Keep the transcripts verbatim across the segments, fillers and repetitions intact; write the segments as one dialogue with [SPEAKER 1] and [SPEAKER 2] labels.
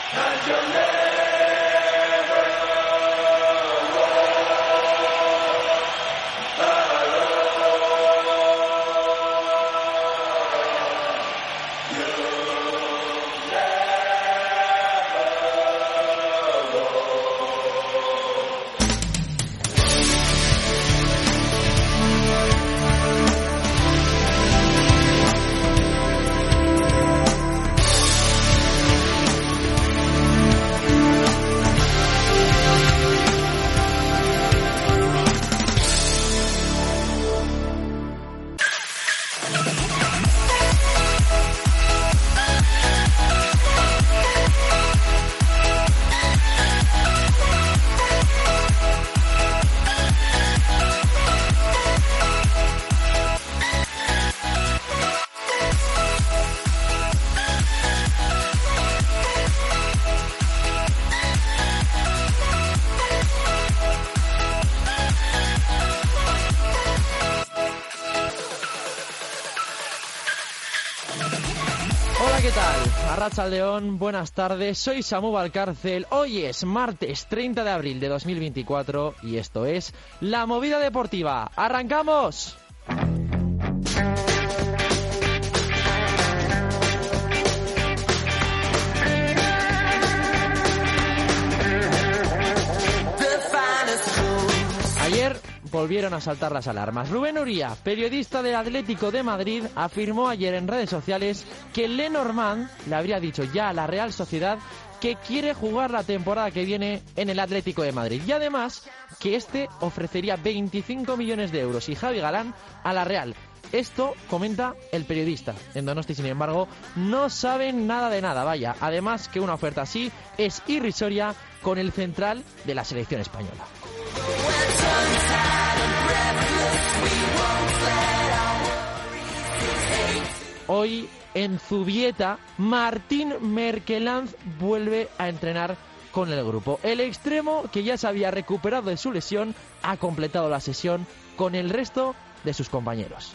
[SPEAKER 1] ¿Qué tal? Arratsaldeon, buenas tardes, soy Samu Valcárcel. Hoy es martes treinta de abril de dos mil veinticuatro y esto es La Movida Deportiva. ¡Arrancamos! Ayer volvieron a saltar las alarmas. Rubén Uría, periodista del Atlético de Madrid, afirmó ayer en redes sociales que Lenormand le habría dicho ya a la Real Sociedad que quiere jugar la temporada que viene en el Atlético de Madrid y además que este ofrecería veinticinco millones de euros y Javi Galán a la Real. Esto comenta el periodista. En Donosti, sin embargo, no saben nada de nada, vaya. Además que una oferta así es irrisoria con el central de la selección española. Hoy en Zubieta, Martín Merkelanz vuelve a entrenar con el grupo. El extremo, que ya se había recuperado de su lesión, ha completado la sesión con el resto de sus compañeros.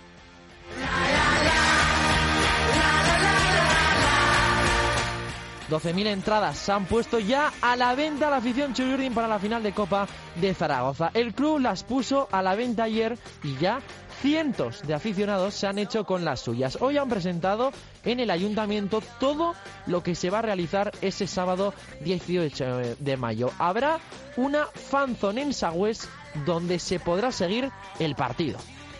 [SPEAKER 1] doce mil entradas se han puesto ya a la venta a la afición Churiurdin para la final de Copa de Zaragoza. El club las puso a la venta ayer y ya cientos de aficionados se han hecho con las suyas. Hoy han presentado en el ayuntamiento todo lo que se va a realizar ese sábado dieciocho de mayo. Habrá una fanzone en Sagüés donde se podrá seguir el partido.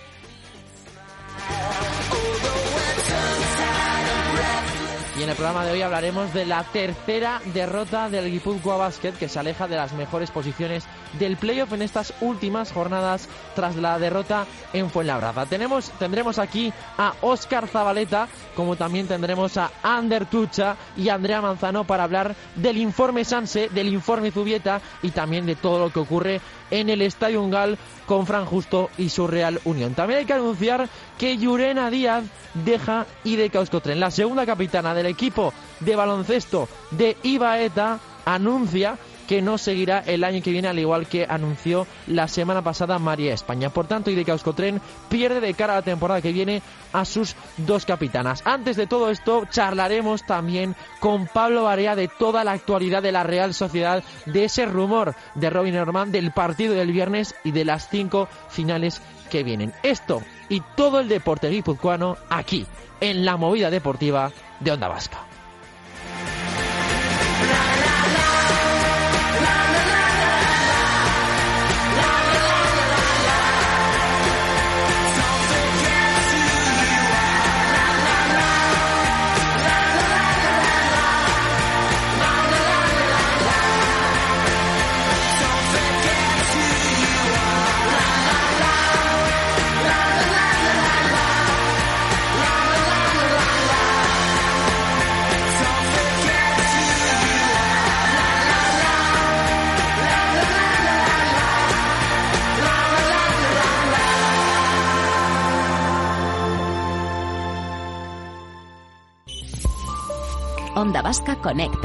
[SPEAKER 1] Y en el programa de hoy hablaremos de la tercera derrota del Gipuzkoa Basket, que se aleja de las mejores posiciones del playoff en estas últimas jornadas tras la derrota en Fuenlabrada. Tenemos, tendremos aquí a Óscar Zabaleta, como también tendremos a Ander Tucha y Andrea Manzano para hablar del informe Sanse, del informe Zubieta y también de todo lo que ocurre en el Estadio Ungal con Fran Justo y su Real Unión. También hay que anunciar que Llurena Díaz deja I D K Euskotren. La segunda capitana del equipo de baloncesto de Ibaeta anuncia que no seguirá el año que viene, al igual que anunció la semana pasada María España. Por tanto, I D K Euskotren pierde de cara a la temporada que viene a sus dos capitanas. Antes de todo esto, charlaremos también con Pablo Barea de toda la actualidad de la Real Sociedad, de ese rumor de Robin Lenormand, del partido del viernes y de las cinco finales que vienen. Esto y todo el deporte guipuzcoano aquí, en La Movida Deportiva de Onda Vasca.
[SPEAKER 2] Onda Vasca Conecta.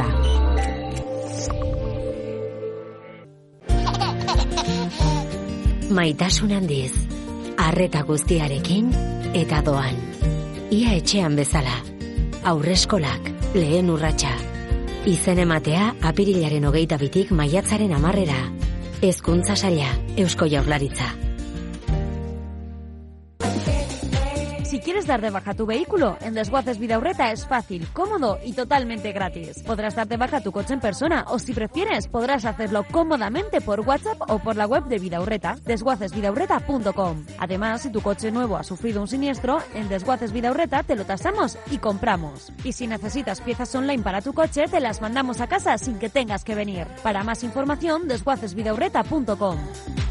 [SPEAKER 2] Maitasun handiz, arreta guztiarekin eta doan. Ia etxean bezala. Aurreskolak, lehen urratsa. Izen ematea apirilaren hogeita bitik maiatzaren hamarrera. Hezkuntza saila, Eusko Jaurlaritza.
[SPEAKER 3] Si quieres dar de baja tu vehículo, en Desguaces Bidaurreta es fácil, cómodo y totalmente gratis. Podrás dar de baja tu coche en persona o, si prefieres, podrás hacerlo cómodamente por WhatsApp o por la web de Bidaurreta, desguaces bidaurreta punto com. Además, si tu coche nuevo ha sufrido un siniestro, en Desguaces Bidaurreta te lo tasamos y compramos. Y si necesitas piezas online para tu coche, te las mandamos a casa sin que tengas que venir. Para más información, desguaces bidaurreta punto com.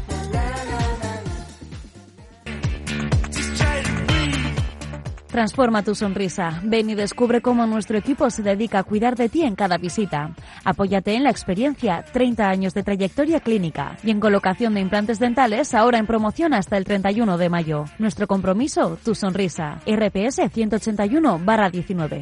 [SPEAKER 3] Transforma tu sonrisa. Ven y descubre cómo nuestro equipo se dedica a cuidar de ti en cada visita. Apóyate en la experiencia, treinta años de trayectoria clínica. Y en colocación de implantes dentales, ahora en promoción hasta el treinta y uno de mayo. Nuestro compromiso, tu sonrisa. R P S ciento ochenta y uno barra diecinueve.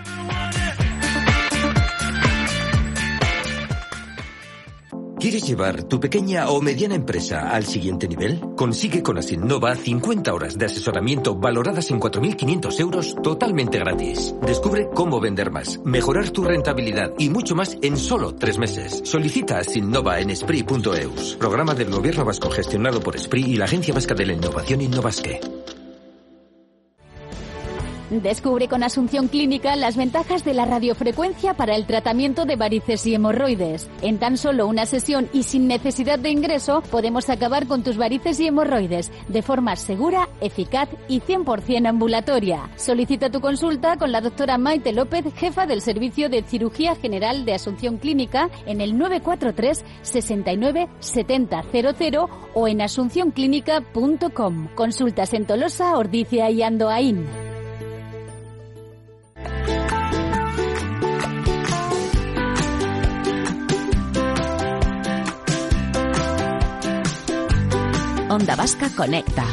[SPEAKER 4] ¿Quieres llevar tu pequeña o mediana empresa al siguiente nivel? Consigue con Asinnova cincuenta horas de asesoramiento valoradas en cuatro mil quinientos euros totalmente gratis. Descubre cómo vender más, mejorar tu rentabilidad y mucho más en solo tres meses. Solicita Asinnova en espri punto eus, programa del Gobierno Vasco gestionado por Espri y la Agencia Vasca de la Innovación Innovasque.
[SPEAKER 5] Descubre con Asunción Clínica las ventajas de la radiofrecuencia para el tratamiento de varices y hemorroides. En tan solo una sesión y sin necesidad de ingreso, podemos acabar con tus varices y hemorroides de forma segura, eficaz y cien por ciento ambulatoria. Solicita tu consulta con la doctora Maite López, jefa del Servicio de Cirugía General de Asunción Clínica, en el nueve cuatro tres, sesenta y nueve, setenta cero cero o en asunción clínica punto com. Consultas en Tolosa, Ordizia y Andoaín.
[SPEAKER 2] Onda Vasca Conecta.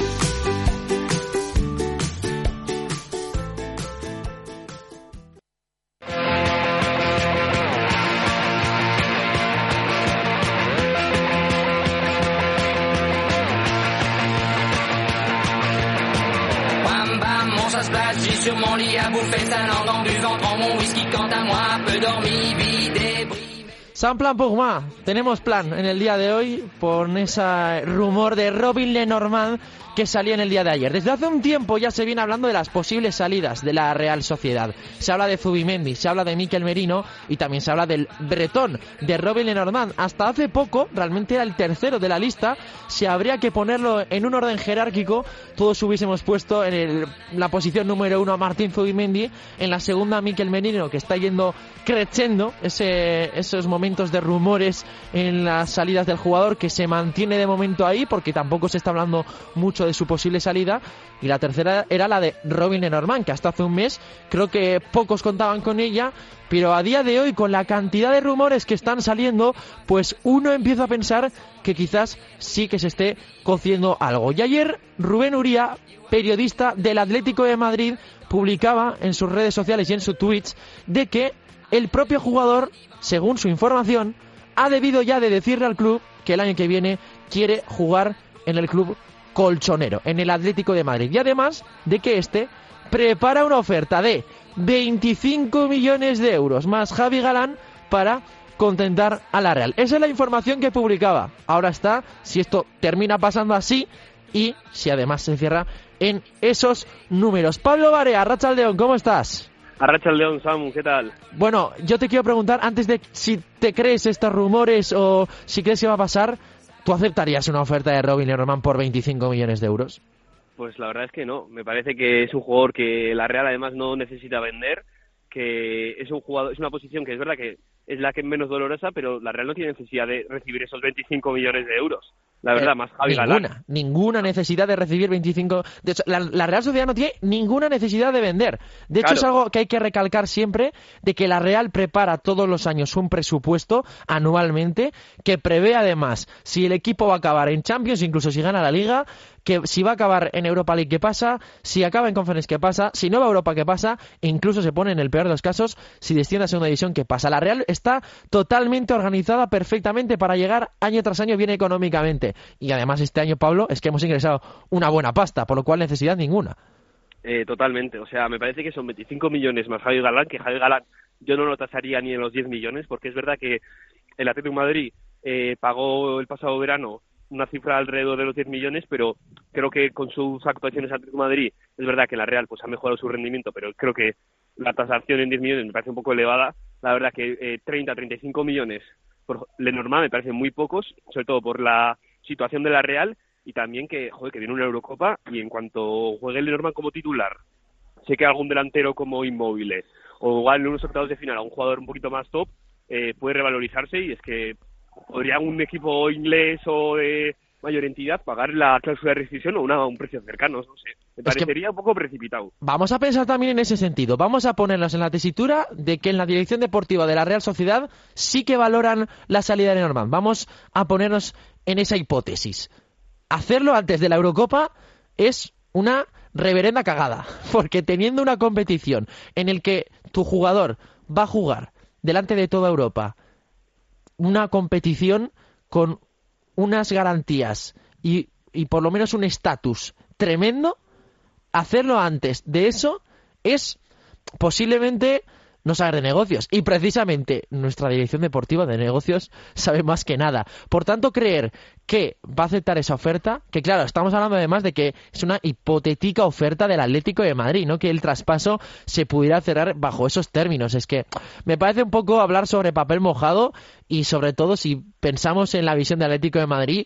[SPEAKER 6] Vamos à se placer, j'ai sur mon lit à bouffer sa langue en buvant trop mon whisky. Quant à moi, peu dormi, vide, bris.
[SPEAKER 1] San Plan Pugma, tenemos plan en el día de hoy por ese rumor de Robin Lenormand que salía en el día de ayer. Desde hace un tiempo ya se viene hablando de las posibles salidas de la Real Sociedad. Se habla de Zubimendi, se habla de Mikel Merino y también se habla del bretón, de Robin Lenormand. Hasta hace poco, realmente era el tercero de la lista. Si habría que ponerlo en un orden jerárquico, todos hubiésemos puesto en el, la posición número uno a Martín Zubimendi, en la segunda a Mikel Merino, que está yendo crescendo ese, esos momentos de rumores en las salidas del jugador, que se mantiene de momento ahí porque tampoco se está hablando mucho de su posible salida. Y la tercera era la de Robin Lenormand, que hasta hace un mes creo que pocos contaban con ella, pero a día de hoy, con la cantidad de rumores que están saliendo, pues uno empieza a pensar que quizás sí que se esté cociendo algo. Y ayer Rubén Uría, periodista del Atlético de Madrid, publicaba en sus redes sociales y en sus tweets de que el propio jugador, según su información, ha debido ya de decirle al club que el año que viene quiere jugar en el club colchonero, en el Atlético de Madrid. Y además de que este prepara una oferta de veinticinco millones de euros más Javi Galán para contentar a la Real. Esa es la información que publicaba. Ahora está si esto termina pasando así y si además se cierra en esos números. Pablo Barea, Arratsaldeon, ¿cómo estás?
[SPEAKER 7] Arratsaldeon, Samu, ¿qué tal?
[SPEAKER 1] Bueno, yo te quiero preguntar, antes de si te crees estos rumores o si crees que va a pasar, ¿tú aceptarías una oferta de Robin Lenormand por veinticinco millones de euros?
[SPEAKER 7] Pues la verdad es que no. Me parece que es un jugador que la Real además no necesita vender, que es un jugador, es una posición que es verdad que es la que es menos dolorosa, pero la Real no tiene necesidad de recibir esos veinticinco millones de euros. La verdad, eh, más Javi
[SPEAKER 1] Ninguna,
[SPEAKER 7] Galán.
[SPEAKER 1] ninguna necesidad de recibir veinticinco... De hecho, la, la Real Sociedad no tiene ninguna necesidad de vender. De hecho, claro, es algo que hay que recalcar siempre, de que la Real prepara todos los años un presupuesto anualmente que prevé además si el equipo va a acabar en Champions, incluso si gana la Liga, que si va a acabar en Europa League, ¿qué pasa? Si acaba en Conference, ¿qué pasa? Si no va a Europa, ¿qué pasa? E incluso se pone en el peor de los casos, si desciende a segunda división, ¿qué pasa? La Real está totalmente organizada perfectamente para llegar año tras año bien económicamente. Y además este año, Pablo, es que hemos ingresado una buena pasta, por lo cual necesidad ninguna.
[SPEAKER 7] Eh, totalmente, o sea, me parece que son veinticinco millones más Javi Galán, que Javi Galán yo no lo tasaría ni en los diez millones, porque es verdad que el Atlético de Madrid eh, pagó el pasado verano una cifra alrededor de los diez millones, pero creo que con sus actuaciones Atlético de Madrid, es verdad que la Real pues ha mejorado su rendimiento, pero creo que la tasación en diez millones me parece un poco elevada. La verdad que eh, treinta, treinta y cinco millones por Lenormand me parecen muy pocos, sobre todo por la situación de la Real, y también que, joder, que viene una Eurocopa, y en cuanto juegue Lenormand como titular, sé que algún delantero como Immobile, o igual en unos octavos de final a un jugador un poquito más top, eh, puede revalorizarse, y es que podría un equipo inglés o de mayor entidad pagar la cláusula de rescisión o una, un precio cercano, no sé. Me parecería que un poco precipitado.
[SPEAKER 1] Vamos a pensar también en ese sentido. Vamos a ponernos en la tesitura de que en la dirección deportiva de la Real Sociedad sí que valoran la salida de Lenormand. Vamos a ponernos en esa hipótesis. Hacerlo antes de la Eurocopa es una reverenda cagada, porque teniendo una competición en el que tu jugador va a jugar delante de toda Europa, una competición con unas garantías y, y por lo menos un estatus tremendo, hacerlo antes de eso es posiblemente no saber de negocios. Y precisamente nuestra dirección deportiva de negocios sabe más que nada. Por tanto, creer que va a aceptar esa oferta, que claro, estamos hablando además de que es una hipotética oferta del Atlético de Madrid, no que el traspaso se pudiera cerrar bajo esos términos. Es que me parece un poco hablar sobre papel mojado, y sobre todo si pensamos en la visión del Atlético de Madrid,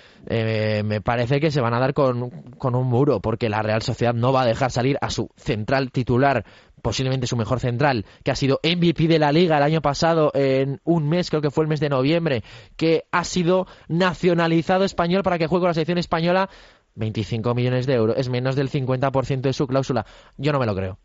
[SPEAKER 1] Eh, me parece que se van a dar con, con un muro, porque la Real Sociedad no va a dejar salir a su central titular, posiblemente su mejor central, que ha sido M V P de la Liga el año pasado en un mes, creo que fue el mes de noviembre, que ha sido nacionalizado español para que juegue con la selección española. Veinticinco millones de euros, es menos del cincuenta por ciento de su cláusula. Yo no me lo creo.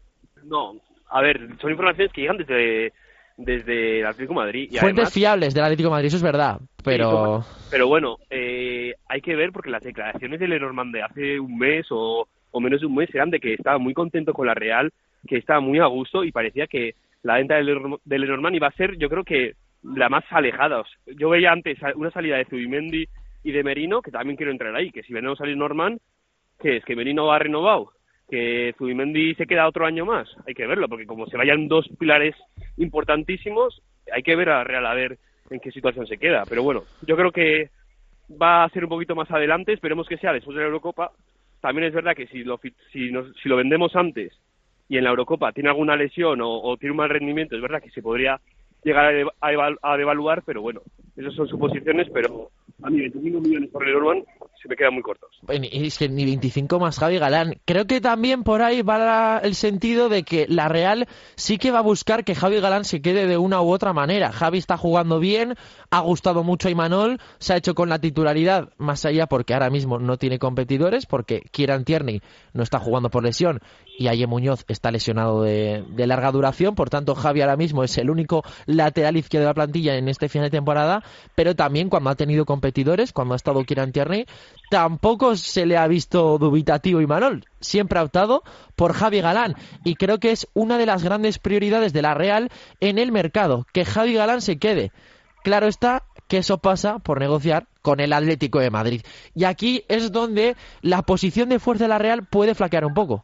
[SPEAKER 7] No, a ver, son informaciones que llegan desde... desde el Atlético de Madrid. Y
[SPEAKER 1] Fuentes
[SPEAKER 7] además,
[SPEAKER 1] fiables del Atlético de Madrid, eso es verdad, pero...
[SPEAKER 7] Sí, pero bueno, eh, hay que ver, porque las declaraciones de Lenormand de hace un mes o, o menos de un mes eran de que estaba muy contento con la Real, que estaba muy a gusto, y parecía que la venta de Lenormand iba a ser, yo creo que la más alejada. Yo veía antes una salida de Zubimendi y de Merino, que también quiero entrar ahí, que si venimos a salir Norman, que es que Merino va renovado, que Zubimendi se queda otro año más. Hay que verlo, porque como se vayan dos pilares importantísimos, hay que ver a Real a ver en qué situación se queda. Pero bueno, yo creo que va a ser un poquito más adelante, esperemos que sea después de la Eurocopa. También es verdad que si lo si, nos, si lo vendemos antes y en la Eurocopa tiene alguna lesión o, o tiene un mal rendimiento, es verdad que se podría llegar a, de, a, evalu, a devaluar, pero bueno, esas son suposiciones, pero a mí veinticinco millones por Lenormand se me quedan muy cortos.
[SPEAKER 1] Y es que ni veinticinco más Javi Galán. Creo que también por ahí va la, el sentido de que la Real sí que va a buscar que Javi Galán se quede de una u otra manera. Javi está jugando bien, ha gustado mucho a Imanol, se ha hecho con la titularidad, más allá porque ahora mismo no tiene competidores, porque Kieran Tierney no está jugando por lesión y Aye Muñoz está lesionado de, de larga duración. Por tanto, Javi ahora mismo es el único lateral izquierdo de la plantilla en este final de temporada, pero también cuando ha tenido competidores, cuando ha estado Kieran Tierney, tampoco se le ha visto dubitativo Imanol. Siempre ha optado por Javi Galán, y creo que es una de las grandes prioridades de la Real en el mercado, que Javi Galán se quede. Claro está que eso pasa por negociar con el Atlético de Madrid, y aquí es donde la posición de fuerza de la Real puede flaquear un poco.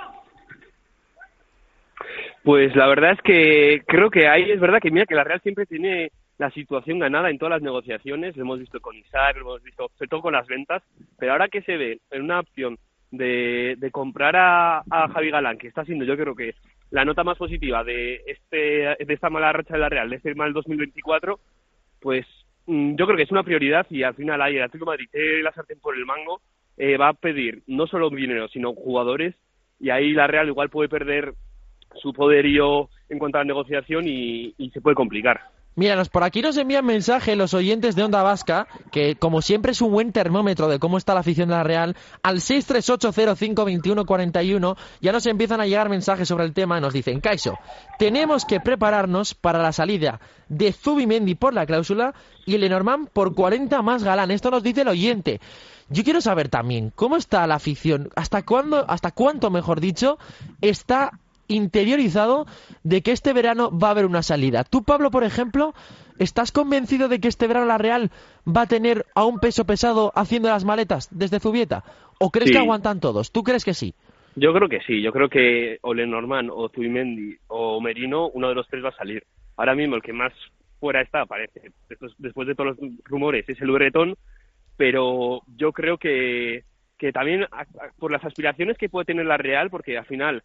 [SPEAKER 7] Pues la verdad es que creo que ahí es verdad que mira que la Real siempre tiene la situación ganada en todas las negociaciones. Lo hemos visto con Isaac, lo hemos visto sobre todo con las ventas, pero ahora que se ve en una opción de, de comprar a, a Javi Galán, que está siendo yo creo que la nota más positiva de este de esta mala racha de la Real, de este mal dos mil veinticuatro, pues mmm, yo creo que es una prioridad, y al final ahí el Atlético de Madrid tiene la sartén por el mango, eh, va a pedir no solo dinero sino jugadores, y ahí la Real igual puede perder su poderío en cuanto a la negociación y, y se puede complicar.
[SPEAKER 1] Míranos, por aquí nos envían mensaje los oyentes de Onda Vasca, que como siempre es un buen termómetro de cómo está la afición de la Real, al seis tres ocho cero cinco dos uno cuatro uno. Ya nos empiezan a llegar mensajes sobre el tema y nos dicen: Caixo, tenemos que prepararnos para la salida de Zubimendi por la cláusula y Lenormand por cuarenta más Galán. Esto nos dice el oyente. Yo quiero saber también cómo está la afición, hasta cuándo, hasta cuánto, mejor dicho, está interiorizado de que este verano va a haber una salida. Tú, Pablo, por ejemplo, ¿estás convencido de que este verano la Real va a tener a un peso pesado haciendo las maletas desde Zubieta? ¿O crees
[SPEAKER 7] sí.
[SPEAKER 1] que aguantan todos? ¿Tú crees que sí?
[SPEAKER 7] Yo creo que sí, yo creo que o Lenormand o Zubimendi o Merino, uno de los tres va a salir. Ahora mismo el que más fuera está, parece, después, después de todos los rumores, es el Bretón, pero yo creo que, que también a, a, por las aspiraciones que puede tener la Real, porque al final,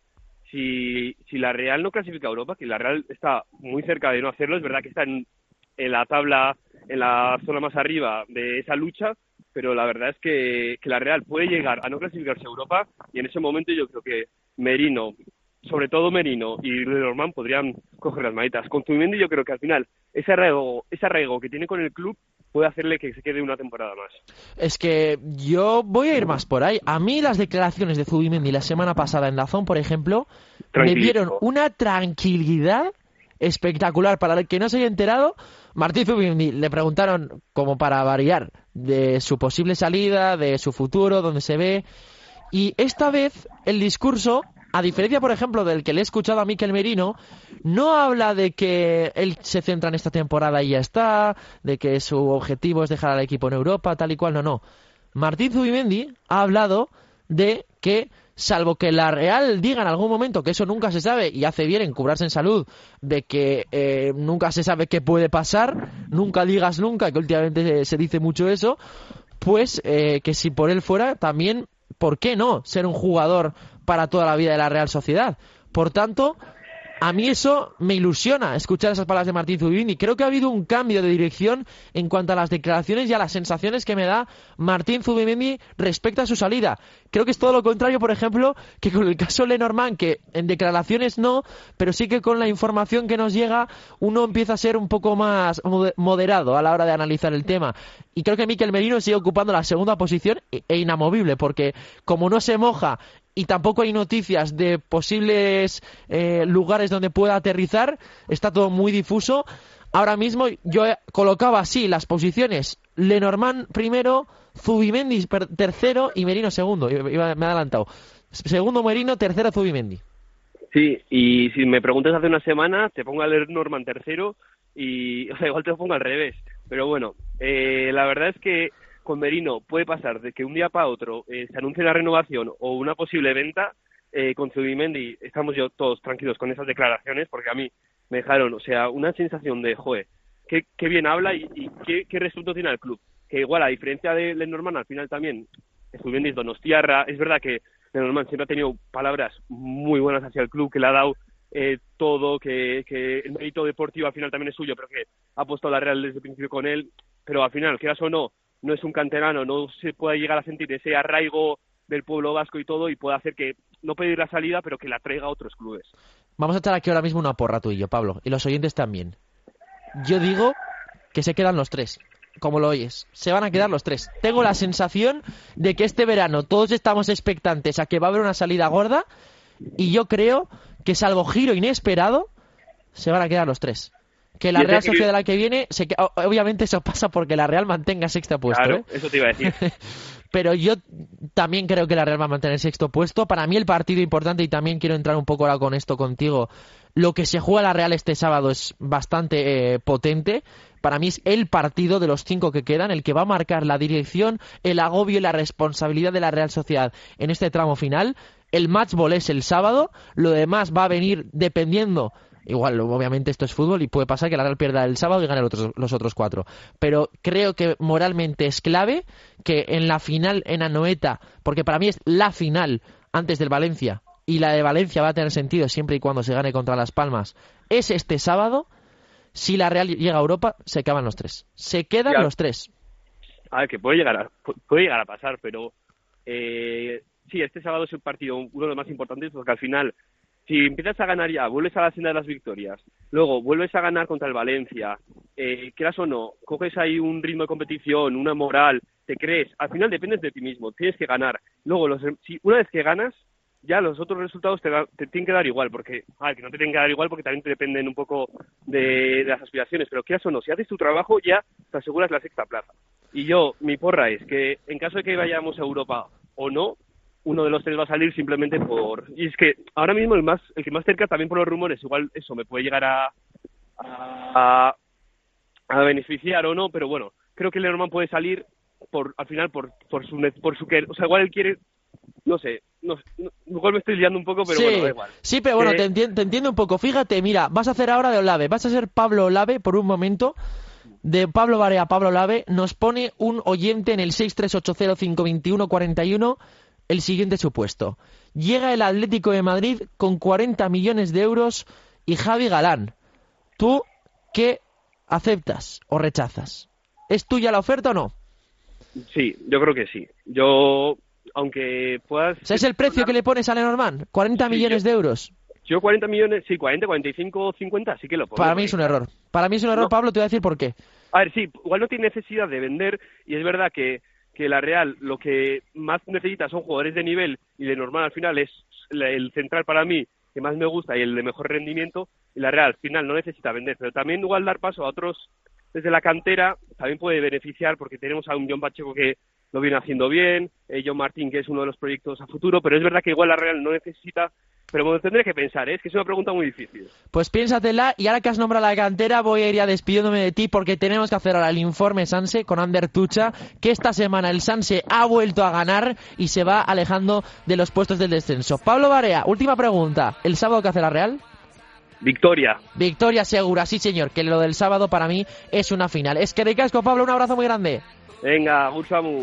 [SPEAKER 7] si, si la Real no clasifica a Europa, que la Real está muy cerca de no hacerlo, es verdad que está en, en la tabla, en la zona más arriba de esa lucha, pero la verdad es que, que la Real puede llegar a no clasificarse a Europa, y en ese momento yo creo que Merino, sobre todo Merino y Lenormand, podrían coger las maletas. Con Zubimendi yo creo que al final ese arraigo, ese arraigo que tiene con el club puede hacerle que se quede una temporada más.
[SPEAKER 1] Es que yo voy a ir más por ahí. A mí las declaraciones de Zubimendi la semana pasada en Dazón, por ejemplo, me dieron una tranquilidad espectacular. Para el que no se haya enterado, Martín Zubimendi le preguntaron, como para variar, de su posible salida, de su futuro, dónde se ve, y esta vez el discurso, a diferencia, por ejemplo, del que le he escuchado a Mikel Merino, no habla de que él se centra en esta temporada y ya está, de que su objetivo es dejar al equipo en Europa, tal y cual, no, no. Martín Zubimendi ha hablado de que, salvo que la Real diga en algún momento, que eso nunca se sabe, y hace bien en curarse en salud, de que eh, nunca se sabe qué puede pasar, nunca digas nunca, que últimamente se, se dice mucho eso, pues eh, que si por él fuera, también, ¿por qué no ser un jugador para toda la vida de la Real Sociedad? Por tanto, a mí eso me ilusiona, escuchar esas palabras de Martín Zubimendi. Creo que ha habido un cambio de dirección en cuanto a las declaraciones y a las sensaciones que me da Martín Zubimendi respecto a su salida. Creo que es todo lo contrario, por ejemplo, que con el caso Lenormand, que en declaraciones no, pero sí que con la información que nos llega uno empieza a ser un poco más moderado a la hora de analizar el tema. Y creo que Mikel Merino sigue ocupando la segunda posición e inamovible, porque como no se moja y tampoco hay noticias de posibles eh, lugares donde pueda aterrizar, está todo muy difuso. Ahora mismo yo colocaba así las posiciones: Lenormand primero, Zubimendi tercero y Merino segundo. Me he adelantado. Segundo Merino, tercero Zubimendi.
[SPEAKER 7] Sí, y si me preguntas hace una semana, te pongo a Lenormand tercero y o sea, igual te lo pongo al revés. Pero bueno, eh, la verdad es que con Merino puede pasar de que un día para otro eh, se anuncie la renovación o una posible venta. Eh, con Zubimendi estamos yo todos tranquilos con esas declaraciones, porque a mí me dejaron, o sea, una sensación de, joder, qué, qué bien habla y, y qué, qué resultado tiene el club. Que igual, a diferencia de Lenormand, al final también Zubimendi es donostiarra. Es verdad que Lenormand siempre ha tenido palabras muy buenas hacia el club, que le ha dado eh, todo, que, que el mérito deportivo al final también es suyo, pero que ha puesto a la Real desde el principio con él. Pero al final, quieras o no, no es un canterano, no se puede llegar a sentir ese arraigo del pueblo vasco y todo, y puede hacer que no pedir la salida, pero que la traiga a otros clubes.
[SPEAKER 1] Vamos a echar aquí ahora mismo una porra tú y yo, Pablo, y los oyentes también. Yo digo que se quedan los tres, como lo oyes. Se van a quedar los tres. Tengo la sensación de que este verano todos estamos expectantes a que va a haber una salida gorda, y yo creo que, salvo giro inesperado, se van a quedar los tres. Que la Real Sociedad de la que viene, se, obviamente eso pasa porque la Real mantenga sexto puesto.
[SPEAKER 7] Claro,
[SPEAKER 1] ¿eh?
[SPEAKER 7] Eso te iba a decir.
[SPEAKER 1] Pero yo también creo que la Real va a mantener sexto puesto. Para mí el partido importante, y también quiero entrar un poco ahora con esto contigo, lo que se juega la Real este sábado es bastante eh, potente. Para mí es el partido de los cinco que quedan, el que va a marcar la dirección, el agobio y la responsabilidad de la Real Sociedad en este tramo final. El match ball es el sábado, lo demás va a venir dependiendo. Igual, obviamente esto es fútbol y puede pasar que la Real pierda el sábado y gane los, los otros cuatro. Pero creo que moralmente es clave que en la final en Anoeta, porque para mí es la final antes del Valencia, y la de Valencia va a tener sentido siempre y cuando se gane contra Las Palmas, es este sábado. Si la Real llega a Europa, se acaban los tres. Se quedan ya los tres.
[SPEAKER 7] A ver, que puede llegar a, puede llegar a pasar, pero eh, sí, este sábado es un partido, uno de los más importantes, porque al final, si empiezas a ganar ya, vuelves a la senda de las victorias, luego vuelves a ganar contra el Valencia, eh, quieras o no, coges ahí un ritmo de competición, una moral, te crees, al final dependes de ti mismo, tienes que ganar. Luego, los, si una vez que ganas, ya los otros resultados te, da, te tienen que dar igual, porque, a ver, que no te tienen que dar igual porque también te dependen un poco de, de las aspiraciones, pero quieras o no, si haces tu trabajo ya te aseguras la sexta plaza. Y yo, mi porra es que en caso de que vayamos a Europa o no, uno de los tres va a salir simplemente por... Y es que ahora mismo el más el que más cerca, también por los rumores, igual eso me puede llegar a a, a beneficiar o no, pero bueno, creo que Lenormand puede salir por al final por por su por su querer, o sea, igual él quiere no sé, no, no, igual me estoy liando un poco, pero
[SPEAKER 1] sí,
[SPEAKER 7] bueno, da igual.
[SPEAKER 1] Sí, pero bueno,
[SPEAKER 7] Eh,
[SPEAKER 1] te, enti- te entiendo un poco. Fíjate, mira, vas a hacer ahora de Olave, vas a ser Pablo Olave por un momento. De Pablo Barea a Pablo Olave, nos pone un oyente en el seis tres ocho cero cinco dos uno cuatro uno el siguiente supuesto. Llega el Atlético de Madrid con cuarenta millones de euros y Javi Galán. ¿Tú qué aceptas o rechazas? ¿Es tuya la oferta o no?
[SPEAKER 7] Sí, yo creo que sí. Yo, aunque puedas...
[SPEAKER 1] O sea, ¿es el precio que le pones a Lenormand? cuarenta
[SPEAKER 7] Sí,
[SPEAKER 1] millones
[SPEAKER 7] yo-
[SPEAKER 1] de euros.
[SPEAKER 7] Yo cuarenta millones, sí, cuarenta, cuarenta y cinco, cincuenta, sí que lo pongo.
[SPEAKER 1] Para mí
[SPEAKER 7] porque-
[SPEAKER 1] es un error. Para mí es un error,
[SPEAKER 7] No.
[SPEAKER 1] Pablo, te voy a decir por qué.
[SPEAKER 7] A ver, sí, igual no tiene necesidad de vender y es verdad que, que la Real lo que más necesita son jugadores de nivel y de normal al final es la- el central para mí que más me gusta y el de mejor rendimiento y la Real al final no necesita vender, pero también igual dar paso a otros desde la cantera también puede beneficiar porque tenemos a un John Pacheco que lo viene haciendo bien, eh, John Martín que es uno de los proyectos a futuro, pero es verdad que igual la Real no necesita. Pero bueno, tendré que pensar, ¿eh? Es que es una pregunta muy difícil.
[SPEAKER 1] Pues piénsatela, y ahora que has nombrado la cantera, voy a ir ya despidiéndome de ti porque tenemos que hacer ahora el informe Sanse con Ander Tucha, que esta semana el Sanse ha vuelto a ganar y se va alejando de los puestos del descenso. Pablo Barea, última pregunta. ¿El sábado qué hace la Real?
[SPEAKER 7] Victoria.
[SPEAKER 1] Victoria segura, sí señor, que lo del sábado para mí es una final. Es que de casco, Pablo, un abrazo muy grande.
[SPEAKER 7] Venga, Gursamu.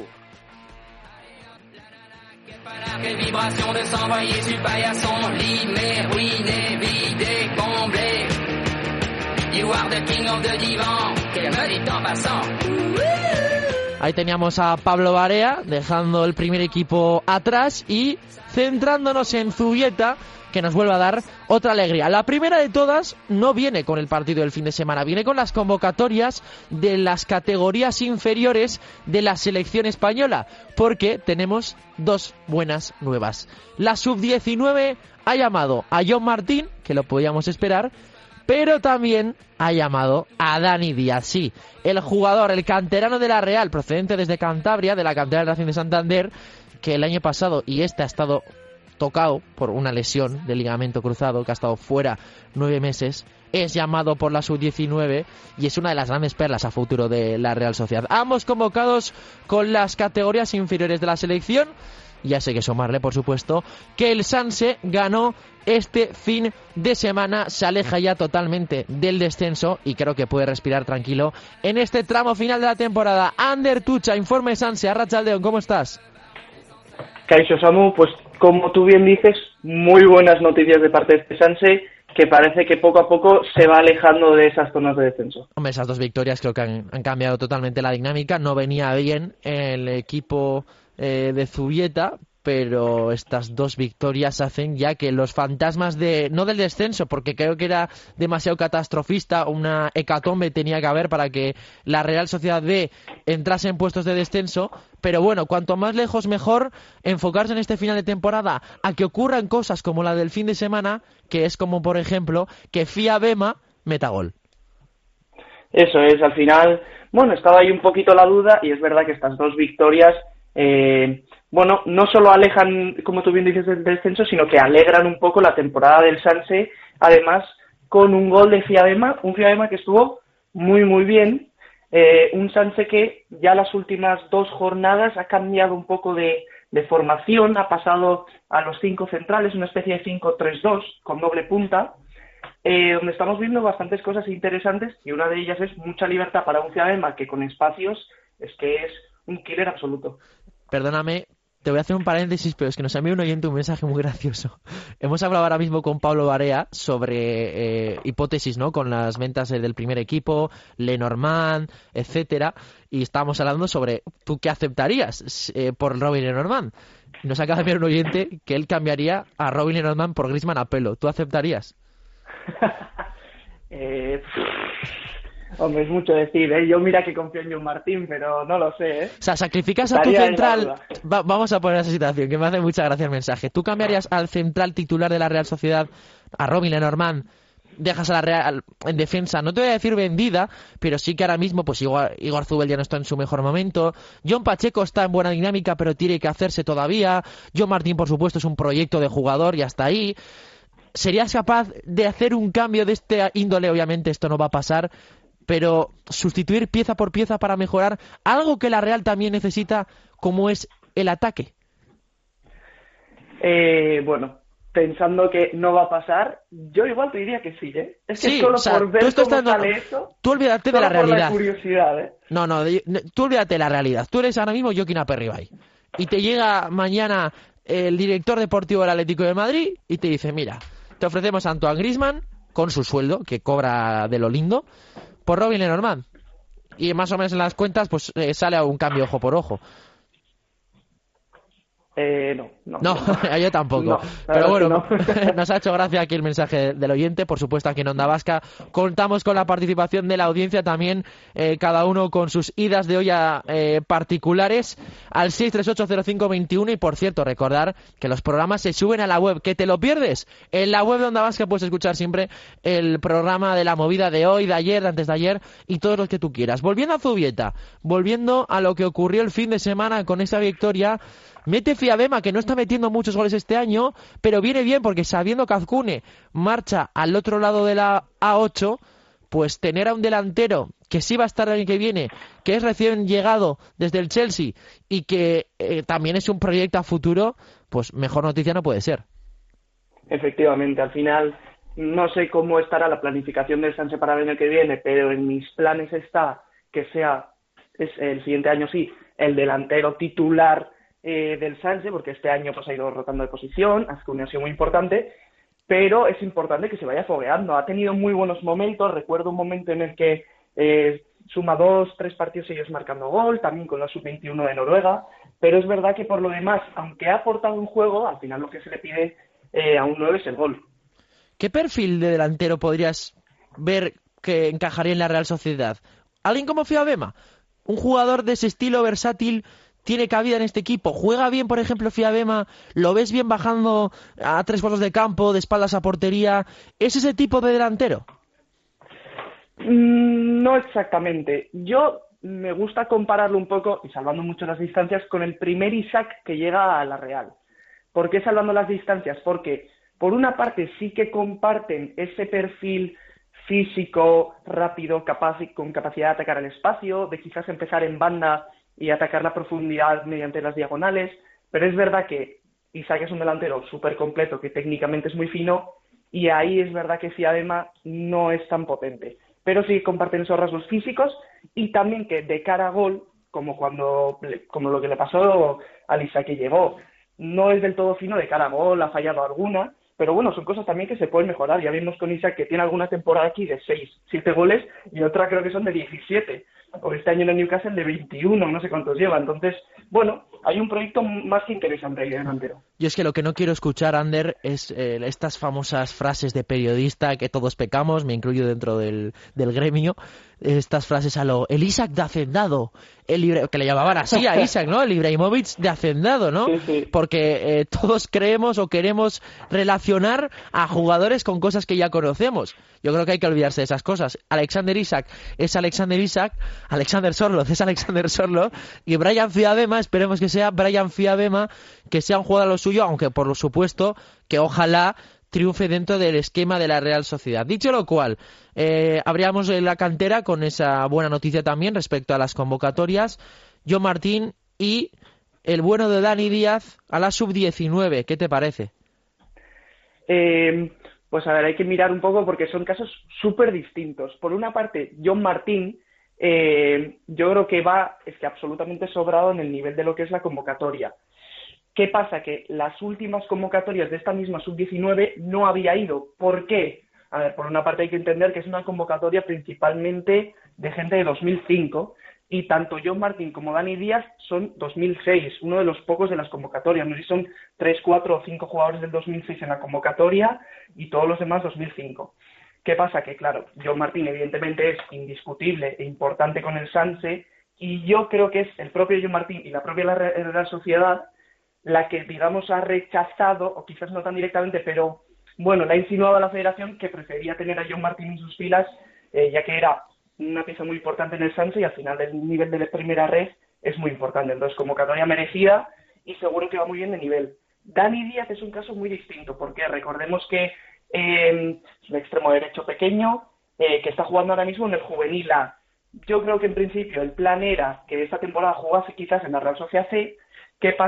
[SPEAKER 6] Quelle vibration de s'envoyer sur le paillasson, lit, mais ruiné, vidé, comblé. You are the king of the divan, que me dit en passant.
[SPEAKER 1] Ahí teníamos a Pablo Barea dejando el primer equipo atrás y centrándonos en Zubieta, que nos vuelve a dar otra alegría. La primera de todas no viene con el partido del fin de semana, viene con las convocatorias de las categorías inferiores de la selección española, porque tenemos dos buenas nuevas. La sub diecinueve ha llamado a John Martín, que lo podíamos esperar, pero también ha llamado a Dani Díaz, sí, el jugador, el canterano de la Real, procedente desde Cantabria, de la cantera del Racing de Santander, que el año pasado y este ha estado tocado por una lesión de ligamento cruzado, que ha estado fuera nueve meses, es llamado por la sub diecinueve y es una de las grandes perlas a futuro de la Real Sociedad. Ambos convocados con las categorías inferiores de la selección. Ya sé que sumarle, por supuesto, que el Sanse ganó este fin de semana, se aleja ya totalmente del descenso y creo que puede respirar tranquilo en este tramo final de la temporada. Ander Tucha, informe Sanse, Arratsaldeon, ¿cómo estás?
[SPEAKER 8] Kaixo Samu, pues como tú bien dices, muy buenas noticias de parte de este Sanse, que parece que poco a poco se va alejando de esas zonas de descenso.
[SPEAKER 1] Hombre, esas dos victorias creo que han, han cambiado totalmente la dinámica. No venía bien el equipo eh, de Zubieta, pero estas dos victorias hacen ya que los fantasmas de, no del descenso, porque creo que era demasiado catastrofista, una hecatombe tenía que haber para que la Real Sociedad B entrase en puestos de descenso, pero bueno, cuanto más lejos mejor, enfocarse en este final de temporada a que ocurran cosas como la del fin de semana, que es como por ejemplo que Fia Bema meta gol.
[SPEAKER 8] Eso es, al final, bueno, estaba ahí un poquito la duda y es verdad que estas dos victorias eh, bueno, no solo alejan, como tú bien dices, del descenso, sino que alegran un poco la temporada del Sanse, además con un gol de Fiabema, un Fiabema que estuvo muy muy bien, eh, un Sanse que ya las últimas dos jornadas ha cambiado un poco de, de formación, ha pasado a los cinco centrales, una especie de cinco tres dos con doble punta, eh, donde estamos viendo bastantes cosas interesantes y una de ellas es mucha libertad para un Fiabema que con espacios es que es un killer absoluto.
[SPEAKER 1] Perdóname, te voy a hacer un paréntesis, pero es que nos ha enviado un oyente un mensaje muy gracioso. Hemos hablado ahora mismo con Pablo Barea sobre eh, hipótesis, ¿no? Con las ventas del primer equipo, Lenormand, etcétera, y estábamos hablando sobre tú qué aceptarías eh, por Robin Lenormand. Nos acaba de enviar un oyente que él cambiaría a Robin Lenormand por Griezmann a pelo. ¿Tú aceptarías?
[SPEAKER 8] eh... Hombre, es mucho decir, ¿eh? Yo mira que confío en John Martín, pero no lo sé, ¿eh?
[SPEAKER 1] O sea, sacrificas a tu central... Va, vamos a poner esa situación, que me hace mucha gracia el mensaje. ¿Tú cambiarías al central titular de la Real Sociedad, a Robin Lenormand, dejas a la Real en defensa, no te voy a decir vendida, pero sí que ahora mismo, pues igual Igor Zubel ya no está en su mejor momento, John Pacheco está en buena dinámica, pero tiene que hacerse todavía, John Martín, por supuesto, es un proyecto de jugador y hasta ahí... ¿Serías capaz de hacer un cambio de este índole? Obviamente esto no va a pasar, pero sustituir pieza por pieza para mejorar algo que la Real también necesita, como es el ataque.
[SPEAKER 8] eh, bueno, pensando que no va a pasar, yo igual te diría que sí, ¿eh? Es que
[SPEAKER 1] Sí,
[SPEAKER 8] solo
[SPEAKER 1] o sea,
[SPEAKER 8] por ver
[SPEAKER 1] tú estás
[SPEAKER 8] cómo
[SPEAKER 1] dando-
[SPEAKER 8] sale eso,
[SPEAKER 1] Tú olvídate de
[SPEAKER 8] solo
[SPEAKER 1] la
[SPEAKER 8] por
[SPEAKER 1] realidad.
[SPEAKER 8] la curiosidad, ¿eh?
[SPEAKER 1] No, no, de- tú olvídate de la realidad. Tú eres ahora mismo Joaquín Aperribay. Y te llega mañana el director deportivo del Atlético de Madrid y te dice, mira, te ofrecemos a Antoine Griezmann con su sueldo, que cobra de lo lindo, por Robin Lenormand. Y más o menos en las cuentas pues eh, sale a un cambio ojo por ojo.
[SPEAKER 8] Eh, no, no.
[SPEAKER 1] No,
[SPEAKER 8] no.
[SPEAKER 1] yo tampoco.
[SPEAKER 8] No,
[SPEAKER 1] Pero bueno,
[SPEAKER 8] no.
[SPEAKER 1] nos ha hecho gracia aquí el mensaje del oyente. Por supuesto, aquí en Onda Vasca contamos con la participación de la audiencia también, eh, cada uno con sus idas de olla eh, particulares, al seis tres ocho cero cinco dos uno. Y por cierto, recordar que los programas se suben a la web. ¿Que te lo pierdes? En la web de Onda Vasca puedes escuchar siempre el programa de la movida de hoy, de ayer, de antes de ayer y todos los que tú quieras. Volviendo a Zubieta, volviendo a lo que ocurrió el fin de semana con esa victoria. Mete Fiabema, que no está metiendo muchos goles este año, pero viene bien porque sabiendo que Azcune marcha al otro lado de la A ocho, pues tener a un delantero que sí va a estar el año que viene, que es recién llegado desde el Chelsea y que eh, también es un proyecto a futuro, pues mejor noticia no puede ser.
[SPEAKER 8] Efectivamente, al final no sé cómo estará la planificación del Sanse para el año que viene, pero en mis planes está que sea, es el siguiente año sí, el delantero titular Eh, del Sanse, porque este año pues ha ido rotando de posición, Azcune ha sido muy importante, pero es importante que se vaya fogueando. Ha tenido muy buenos momentos, recuerdo un momento en el que eh, suma dos, tres partidos ellos marcando gol, también con la sub veintiuno de Noruega, pero es verdad que por lo demás, aunque ha aportado un juego, al final lo que se le pide eh, a un nueve es el gol.
[SPEAKER 1] ¿Qué perfil de delantero podrías ver que encajaría en la Real Sociedad? ¿Alguien como Fiabema? ¿Un jugador de ese estilo versátil tiene cabida en este equipo? ¿Juega bien, por ejemplo, Fiabema? ¿Lo ves bien bajando a tres cuartos de campo, de espaldas a portería? ¿Es ese tipo de delantero?
[SPEAKER 8] Mm, no exactamente. Yo me gusta compararlo un poco, y salvando mucho las distancias, con el primer Isaac que llega a la Real. ¿Por qué salvando las distancias? Porque, por una parte, sí que comparten ese perfil físico, rápido, capaz, con capacidad de atacar el espacio, de quizás empezar en banda y atacar la profundidad mediante las diagonales, pero es verdad que Isaac es un delantero súper completo, que técnicamente es muy fino, y ahí es verdad que Fiabema no es tan potente. Pero sí comparten esos rasgos físicos, y también que de cara a gol, como cuando como lo que le pasó al Isaac que llegó, no es del todo fino de cara a gol, ha fallado alguna, pero bueno, son cosas también que se pueden mejorar. Ya vimos con Isaac que tiene alguna temporada aquí de seis, siete goles, y otra creo que son de diecisiete. O este año en el Newcastle de veintiuno, no sé cuántos lleva. Entonces, bueno, hay un proyecto más que interesante ahí de delantero.
[SPEAKER 1] Yo es que lo que no quiero escuchar, Ander, es eh, estas famosas frases de periodista que todos pecamos, me incluyo dentro del, del gremio, estas frases a lo, el Isaac de Hacendado, el Ibra... que le llamaban así a Isaac, ¿no? El Ibrahimovic de Hacendado, ¿no?
[SPEAKER 8] Sí, sí.
[SPEAKER 1] Porque eh, todos creemos o queremos relacionar a jugadores con cosas que ya conocemos. Yo creo que hay que olvidarse de esas cosas. Alexander Isak es Alexander Isak, Alexander Sorloth es Alexander Sorloth, y Brian Fiabema, esperemos que sea Brian Fiabema, que sea un jugador a lo suyo, aunque por supuesto que ojalá triunfe dentro del esquema de la Real Sociedad. Dicho lo cual, eh, abríamos la cantera con esa buena noticia también respecto a las convocatorias. John Martín y el bueno de Dani Díaz a la sub diecinueve. ¿Qué te parece?
[SPEAKER 8] Eh, pues a ver, hay que mirar un poco porque son casos súper distintos. Por una parte, John Martín, eh, yo creo que va, es que absolutamente sobrado en el nivel de lo que es la convocatoria. ¿Qué pasa? Que las últimas convocatorias de esta misma sub diecinueve no había ido. ¿Por qué? A ver, por una parte hay que entender que es una convocatoria principalmente de gente de dos mil cinco, y tanto John Martín como Dani Díaz son dos mil seis, uno de los pocos de las convocatorias. No sé si son tres, cuatro o cinco jugadores del dos mil seis en la convocatoria y todos los demás dos mil cinco. ¿Qué pasa? Que claro, John Martín evidentemente es indiscutible e importante con el Sanse, y yo creo que es el propio John Martín y la propia Real Sociedad la que, digamos, ha rechazado, o quizás no tan directamente, pero bueno, le ha insinuado a la federación que prefería tener a John Martín en sus filas, eh, ya que era una pieza muy importante en el Sanse y al final el nivel de la primera red es muy importante. Entonces, convocatoria merecida y seguro que va muy bien de nivel. Dani Díaz es un caso muy distinto, porque recordemos que eh, es un extremo derecho pequeño, eh, que está jugando ahora mismo en el Juvenil A. Yo creo que en principio el plan era que esta temporada jugase quizás en la Real Sociedad C. ¿Qué pasa?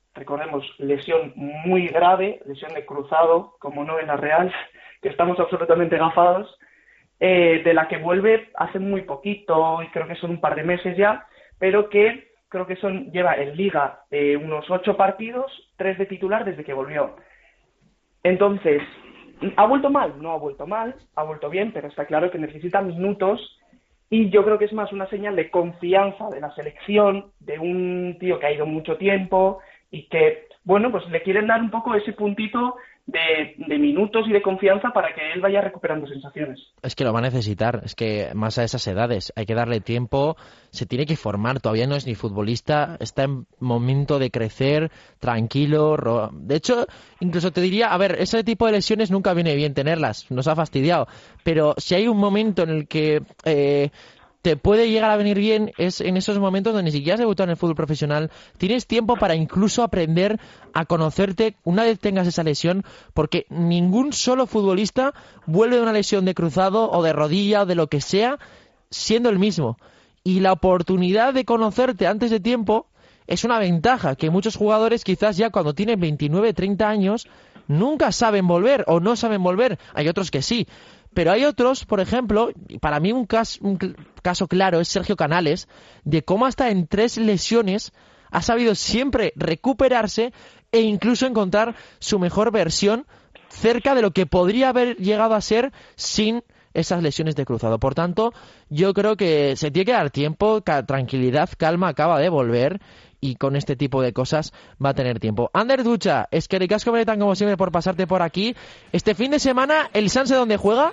[SPEAKER 8] recordemos, lesión muy grave, lesión de cruzado, como no en la Real, que estamos absolutamente gafados, eh, de la que vuelve hace muy poquito, y creo que son un par de meses ya, pero que creo que son lleva en Liga eh, unos ocho partidos, tres de titular desde que volvió. Entonces, ¿ha vuelto mal? No ha vuelto mal, ha vuelto bien, pero está claro que necesita minutos, y yo creo que es más una señal de confianza de la selección, de un tío que ha ido mucho tiempo y que, bueno, pues le quieren dar un poco ese puntito de, de minutos y de confianza para que él vaya recuperando sensaciones.
[SPEAKER 1] Es que lo va a necesitar, es que más a esas edades hay que darle tiempo, se tiene que formar, todavía no es ni futbolista, está en momento de crecer, tranquilo. Ro... De hecho, incluso te diría, a ver, ese tipo de lesiones nunca viene bien tenerlas, nos ha fastidiado, pero si hay un momento en el que eh, te puede llegar a venir bien, es en esos momentos donde ni siquiera has debutado en el fútbol profesional, tienes tiempo para incluso aprender a conocerte una vez tengas esa lesión, porque ningún solo futbolista vuelve de una lesión de cruzado o de rodilla o de lo que sea siendo el mismo. Y la oportunidad de conocerte antes de tiempo es una ventaja que muchos jugadores quizás ya cuando tienen veintinueve, treinta años nunca saben volver o no saben volver. Hay otros que sí. Pero hay otros, por ejemplo, para mí un caso, un caso claro es Sergio Canales, de cómo hasta en tres lesiones ha sabido siempre recuperarse e incluso encontrar su mejor versión cerca de lo que podría haber llegado a ser sin esas lesiones de cruzado. Por tanto, yo creo que se tiene que dar tiempo, tranquilidad, calma, acaba de volver y con este tipo de cosas va a tener tiempo. Ander Ducha, es que ricasco benetan como siempre por pasarte por aquí. Este fin de semana, ¿el Sanse dónde juega?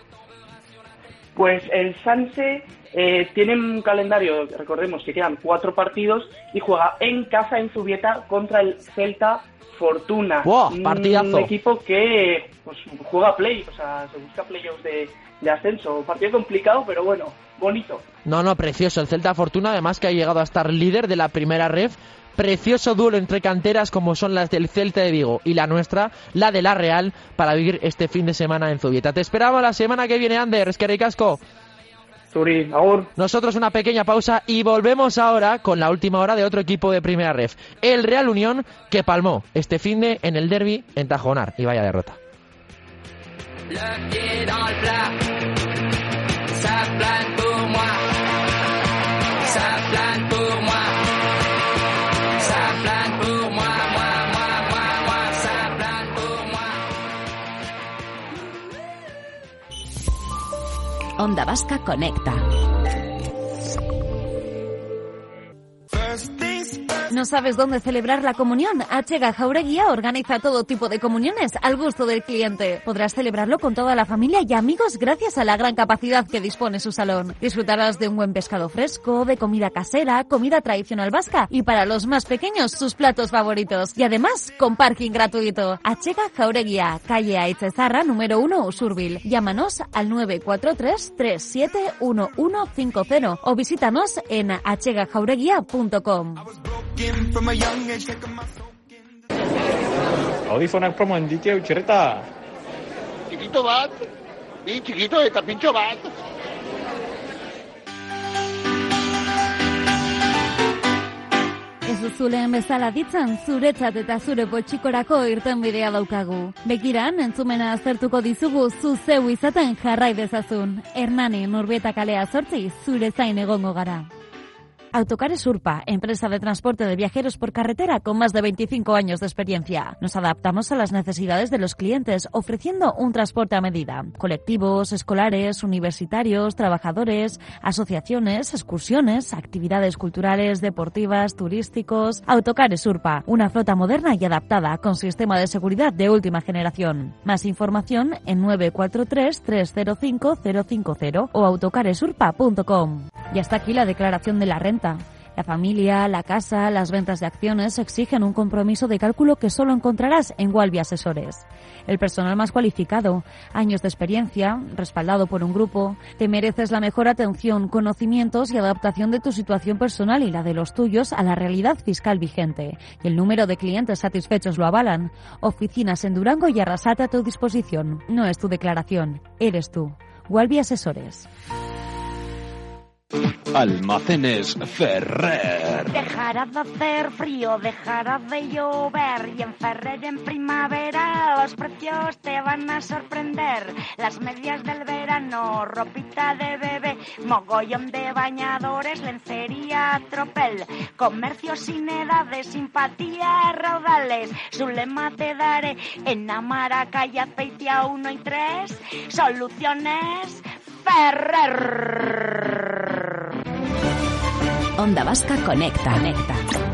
[SPEAKER 8] Pues el Sanse eh, tiene un calendario, recordemos que quedan cuatro partidos y juega en casa en Zubieta contra el Celta Fortuna.
[SPEAKER 1] ¡Wow! Partidazo.
[SPEAKER 8] Un equipo que pues juega play, o sea, se busca playoffs de, de ascenso. Un partido complicado, pero bueno, bonito.
[SPEAKER 1] No, no, precioso. El Celta Fortuna, además que ha llegado a estar líder de la primera ref. Precioso duelo entre canteras como son las del Celta de Vigo y la nuestra, la de la Real, para vivir este fin de semana en Zubieta. Te esperamos la semana que viene, Ander. Es que ricasco.
[SPEAKER 8] Suri, agur.
[SPEAKER 1] Nosotros una pequeña pausa y volvemos ahora con la última hora de otro equipo de primera ref. El Real Unión, que palmó este finde en el derbi en Tajonar. Y vaya derrota.
[SPEAKER 2] Onda Vasca Conecta.
[SPEAKER 3] ¿No sabes dónde celebrar la comunión? Achega Jaureguía organiza todo tipo de comuniones al gusto del cliente. Podrás celebrarlo con toda la familia y amigos gracias a la gran capacidad que dispone su salón. Disfrutarás de un buen pescado fresco, de comida casera, comida tradicional vasca y para los más pequeños sus platos favoritos. Y además con parking gratuito. Achega Jaureguía, calle Aitzezarra, número uno, Usurbil. Llámanos al nueve cuatro tres, tres siete uno uno cinco cero o visítanos en achegajaureguía punto com.
[SPEAKER 9] Audífonak promo handitia utxerreta.
[SPEAKER 10] Chiquito bat, bi chiquito eta pintxo bat.
[SPEAKER 3] Ez duzuleen bezala ditzen, zuretzat eta zure poltsikorako irtenbidea daukagu. Begiran, entzumena aztertuko dizugu zu zeu izaten jarrai dezazun. Hernani, Nurbieta kalea zortzi, zure zain egongo gara. Autocares Urpa, empresa de transporte de viajeros por carretera con más de veinticinco años de experiencia. Nos adaptamos a las necesidades de los clientes, ofreciendo un transporte a medida. Colectivos, escolares, universitarios, trabajadores, asociaciones, excursiones, actividades culturales, deportivas, turísticos. Autocares Urpa, una flota moderna y adaptada con sistema de seguridad de última generación. Más información en nueve cuatro tres, tres cero cinco, cero cinco cero o autocaresurpa punto com. Y hasta aquí la declaración de la renta. La familia, la casa, las ventas de acciones exigen un compromiso de cálculo que solo encontrarás en Walvi Asesores. El personal más cualificado, años de experiencia, respaldado por un grupo. Te mereces la mejor atención, conocimientos y adaptación de tu situación personal y la de los tuyos a la realidad fiscal vigente. Y el número de clientes satisfechos lo avalan. Oficinas en Durango y Arrasate a tu disposición. No es tu declaración, eres tú. Walvi Asesores.
[SPEAKER 11] Almacenes Ferrer.
[SPEAKER 12] Dejará de hacer frío, dejará de llover y en Ferrer en primavera los precios te van a sorprender. Las medias del verano, ropita de bebé, mogollón de bañadores, lencería, tropel, comercio sin edades, simpatía, raudales. Su lema te daré en Amara, calle Azpeitia uno y tres. Soluciones Ferrer.
[SPEAKER 2] Onda Vasca Conecta. Conecta.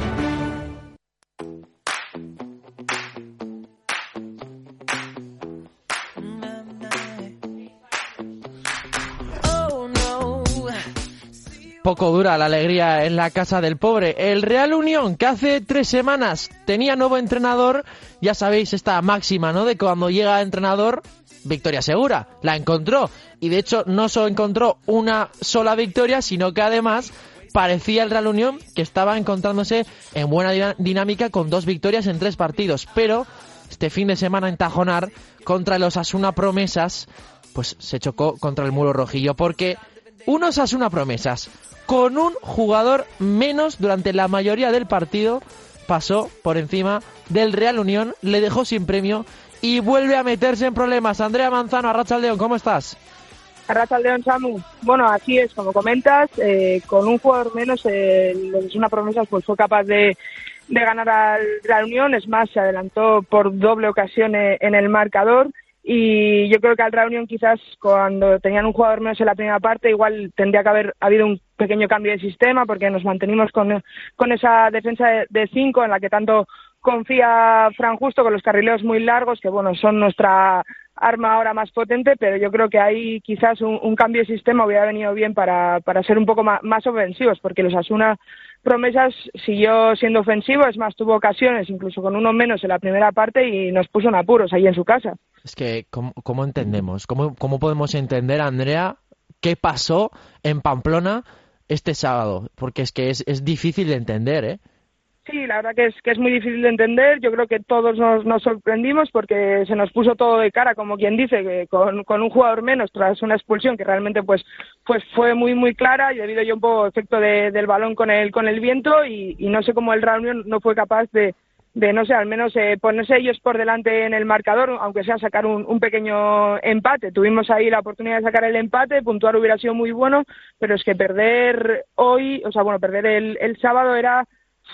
[SPEAKER 1] Poco dura la alegría en la casa del pobre. El Real Unión, que hace tres semanas tenía nuevo entrenador, ya sabéis esta máxima, ¿no? De cuando llega el entrenador, victoria segura. La encontró. Y de hecho no solo encontró una sola victoria, sino que además parecía el Real Unión que estaba encontrándose en buena dinámica con dos victorias en tres partidos. Pero este fin de semana en Tajonar, contra el Osasuna Promesas, pues se chocó contra el muro rojillo. Porque un Osasuna Promesas con un jugador menos durante la mayoría del partido pasó por encima del Real Unión, le dejó sin premio y vuelve a meterse en problemas. Andrea Manzano, Arratsaldeon, ¿cómo estás?
[SPEAKER 13] Arratsaldeon, Samu. Bueno, así es, como comentas, eh, con un jugador menos, eh, el Osasuna Promesas pues fue capaz de, de ganar al Real Unión. Es más, se adelantó por doble ocasión eh, en el marcador. Y yo creo que al Real Unión quizás cuando tenían un jugador menos en la primera parte igual tendría que haber habido un pequeño cambio de sistema, porque nos mantenimos con, con esa defensa de, de cinco en la que tanto confía Fran Justo, con los carrileros muy largos, que bueno, son nuestra arma ahora más potente, pero yo creo que ahí quizás un, un cambio de sistema hubiera venido bien para, para ser un poco más, más ofensivos, porque los Osasuna Promesas siguió siendo ofensivo, es más, tuvo ocasiones incluso con uno menos en la primera parte y nos puso en apuros ahí en su casa.
[SPEAKER 1] Es que, ¿cómo, cómo entendemos? ¿Cómo, ¿Cómo podemos entender, Andrea, qué pasó en Pamplona este sábado? Porque es que es, es difícil de entender, ¿eh?
[SPEAKER 13] Sí, la verdad que es que es muy difícil de entender. Yo creo que todos nos, nos sorprendimos porque se nos puso todo de cara, como quien dice, que con, con un jugador menos tras una expulsión que realmente pues pues fue muy muy clara y debido ya un poco efecto de, del balón con el con el viento y, y no sé cómo el Real Unión no fue capaz de de no sé, al menos eh, ponerse ellos por delante en el marcador, aunque sea sacar un, un pequeño empate. Tuvimos ahí la oportunidad de sacar el empate, puntuar hubiera sido muy bueno, pero es que perder hoy, o sea, bueno, perder el, el sábado era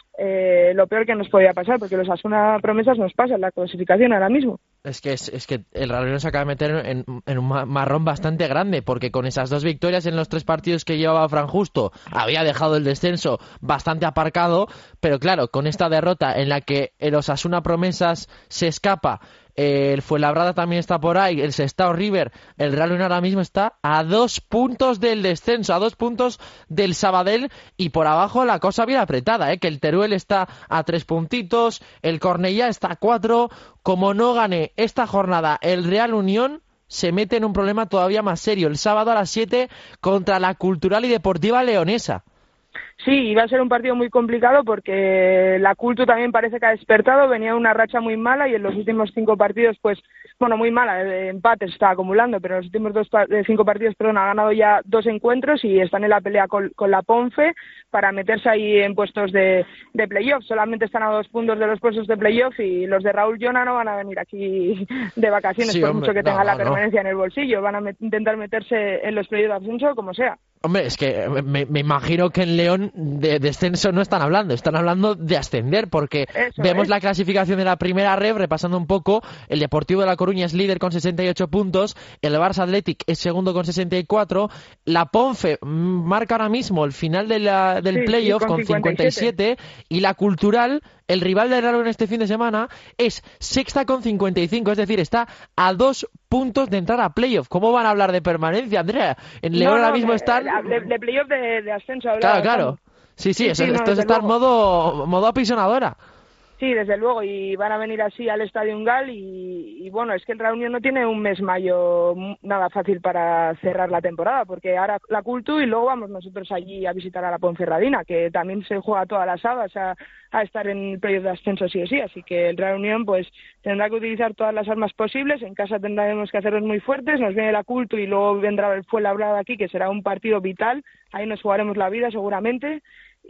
[SPEAKER 13] eh, lo peor que nos podía pasar, porque los Osasuna Promesas nos pasan la clasificación ahora mismo.
[SPEAKER 1] Es que es, es que el Real Unión se acaba de meter en, en un marrón bastante grande, porque con esas dos victorias en los tres partidos que llevaba Fran Justo había dejado el descenso bastante aparcado, pero claro, con esta derrota en la que el Osasuna Promesas se escapa, eh, el Fuenlabrada también está por ahí, el Sestao River, el Real Unión ahora mismo está a dos puntos del descenso, a dos puntos del Sabadell, y por abajo la cosa bien apretada, ¿eh? Que el Teruel está a tres puntitos, el Cornellá está a cuatro. Como no gane esta jornada el Real Unión, se mete en un problema todavía más serio. El sábado a las siete contra la Cultural y Deportiva Leonesa.
[SPEAKER 13] Sí, iba a ser un partido muy complicado porque la Cultu también parece que ha despertado, venía una racha muy mala y en los últimos cinco partidos, pues, bueno, muy mala, el empate se está acumulando, pero en los últimos dos, cinco partidos, perdón, ha ganado ya dos encuentros y están en la pelea con, con la Ponfe para meterse ahí en puestos de, de playoff. Solamente están a dos puntos de los puestos de playoff y los de Raúl Llona no van a venir aquí de vacaciones, sí, por hombre, mucho que tengan no, la permanencia no. en el bolsillo, van a met- intentar meterse en los playoffs de ascenso como sea.
[SPEAKER 1] Hombre, es que me, me imagino que en León de descenso no están hablando, están hablando de ascender, porque Eso vemos es. la clasificación de la primera ref, repasando un poco, el Deportivo de La Coruña es líder con sesenta y ocho puntos, el Barça Athletic es segundo con sesenta y cuatro, la Ponfe marca ahora mismo el final de la, del sí, playoff sí, con, con cincuenta y siete, cincuenta y siete, y la Cultural, el rival del Real Unión este fin de semana, es sexta con cincuenta y cinco, es decir, está a dos puntos de entrar a playoff. ¿Cómo van a hablar de permanencia, Andrea? En León no, no, ahora mismo
[SPEAKER 13] de,
[SPEAKER 1] están...
[SPEAKER 13] De, de playoff de, de ascenso.
[SPEAKER 1] Claro, claro. Sí, sí, sí, eso, sí esto no, es estar luego. modo modo apisonadora.
[SPEAKER 13] Sí, desde luego, y van a venir así al Estadio Gal y, y bueno, es que el Real Unión no tiene un mes mayo nada fácil para cerrar la temporada, porque ahora la Cultu y luego vamos nosotros allí a visitar a la Ponferradina, que también se juega todas las habas a, a estar en el periodo de ascenso sí o sí, así que el Real Unión pues tendrá que utilizar todas las armas posibles, en casa tendremos que hacerlos muy fuertes, nos viene la Cultu y luego vendrá el Fuenlabrada aquí, que será un partido vital, ahí nos jugaremos la vida seguramente.